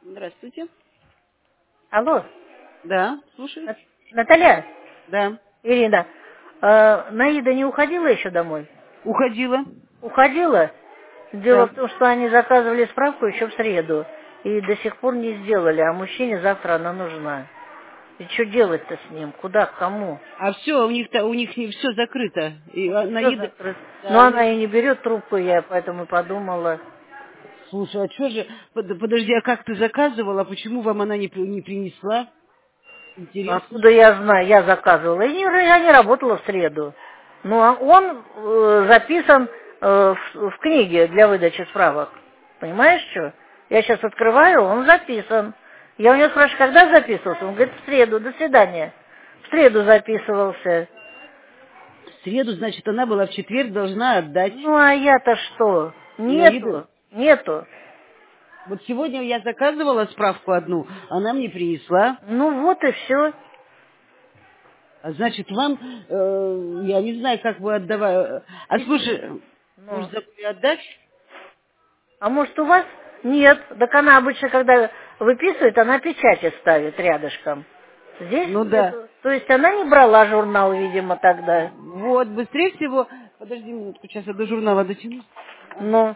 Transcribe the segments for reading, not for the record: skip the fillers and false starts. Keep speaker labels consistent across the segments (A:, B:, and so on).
A: Здравствуйте.
B: Алло,
A: Да, слушаю.
B: Наталья,
A: Да.
B: Ирина, Наида не уходила еще домой?
A: Уходила.
B: Уходила? Дело
A: Да.
B: в том, что они заказывали справку еще в среду и до сих пор не сделали, а мужчине завтра она нужна. И что делать-то с ним? Куда, к кому?
A: А все, у них не все закрыто. И
B: Все
A: Наида.
B: закрыто.
A: Да,
B: Но она и не берет трубку, я поэтому подумала.
A: Слушай, а что же? Подожди, а как ты заказывала? Почему вам она не принесла? Интересно.
B: Откуда я знаю, я заказывала. Я не работала в среду. Ну, а он записан в книге для выдачи справок. Понимаешь, что? Я сейчас открываю, он записан. Я у него спрашиваю, когда записывался? Он говорит, в среду, до свидания. В среду записывался.
A: В среду, значит, она была в четверг должна отдать.
B: Ну, а я-то что?
A: Наида.
B: Нету.
A: Вот сегодня я заказывала справку одну, она мне принесла.
B: Ну, вот и все.
A: А значит, вам, я не знаю, как вы отдавали. А слушай,
B: Ну.
A: может, забыли отдать?
B: А может, у вас? Нет. Так она обычно, когда выписывает, она печати ставит рядышком. Здесь
A: Ну да.
B: нету. То есть она не брала журнал, видимо, тогда.
A: Вот, быстрее всего... Подожди минутку, сейчас я до журнала дотяну.
B: Ну,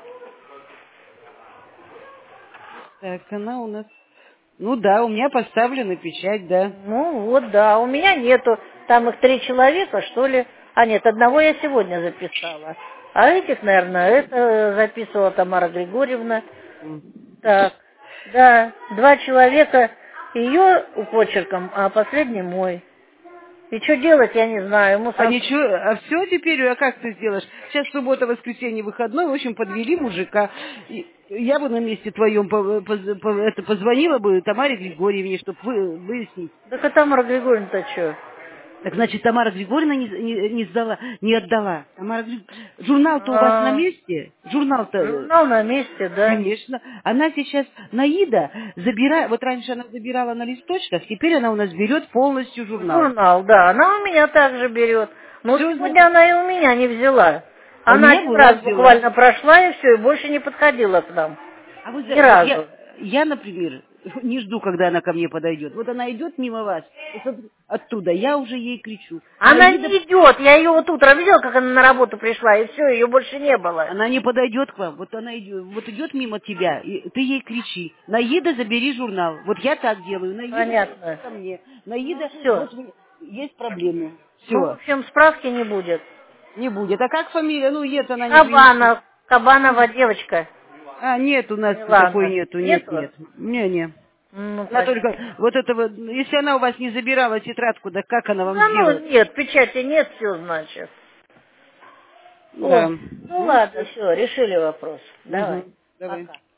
A: Так, она у нас... Ну да, у меня поставлена печать, да.
B: ну вот, да. У меня нету. Там их 3 человека, что ли. А нет, одного я сегодня записала. А этих, наверное, это записывала Тамара Григорьевна. Так, да, 2 человека ее почерком, а последний мой. И что делать, я не знаю. Ему
A: А
B: сам...
A: ничего, а все теперь, а как ты сделаешь? Сейчас суббота, воскресенье, выходной, в общем, подвели мужика. И я бы на месте твоем позвонила бы Тамаре Григорьевне, чтобы выяснить.
B: Так а Тамара Григорьевна-то что?
A: Так значит, Тамара Григорьевна не сдала, не отдала. Журнал-то у вас на месте? Журнал-то,
B: Журнал на месте, да.
A: конечно. Она сейчас, Наида, забирает, вот раньше она забирала на листочках, теперь она у нас берет полностью журнал.
B: Журнал, да. Она у меня также берет. Но
A: Все,
B: сегодня она и у меня не взяла.
A: а у
B: Она
A: меня
B: один
A: была
B: раз
A: взяла.
B: буквально прошла и все, и больше не подходила к нам.
A: А вы,
B: Ни
A: вот
B: разу.
A: я, например, не жду, когда она ко мне подойдет. Вот она идет мимо вас, и оттуда, я уже ей кричу.
B: Она
A: Наида,
B: не идет. Я ее вот утром видела, как она на работу пришла, и все, ее больше не было.
A: она не подойдет к вам. Вот она идет, вот идет мимо тебя, и ты ей кричи. Наида, забери журнал. Вот я так делаю. Наида,
B: Понятно.
A: ко мне.
B: Ну
A: Наида,
B: все.
A: вот есть проблемы.
B: Ну, в
A: Все,
B: общем, справки не будет.
A: не будет. А как фамилия? Ну, нет, она не принесет.
B: Кабанова девочка.
A: А, нет, у нас такой
B: Милана.
A: нету. Нет,
B: Нету?
A: нет. Не-не.
B: Ну,
A: Она
B: понятно.
A: только вот этого, если она у вас не забирала тетрадку, да как она вам
B: Ну,
A: сделает?
B: нет, печати нет, все, значит.
A: Да.
B: О, ну
A: Ну,
B: ладно, все, решили вопрос. Давай.
A: угу. Давай.
B: Пока.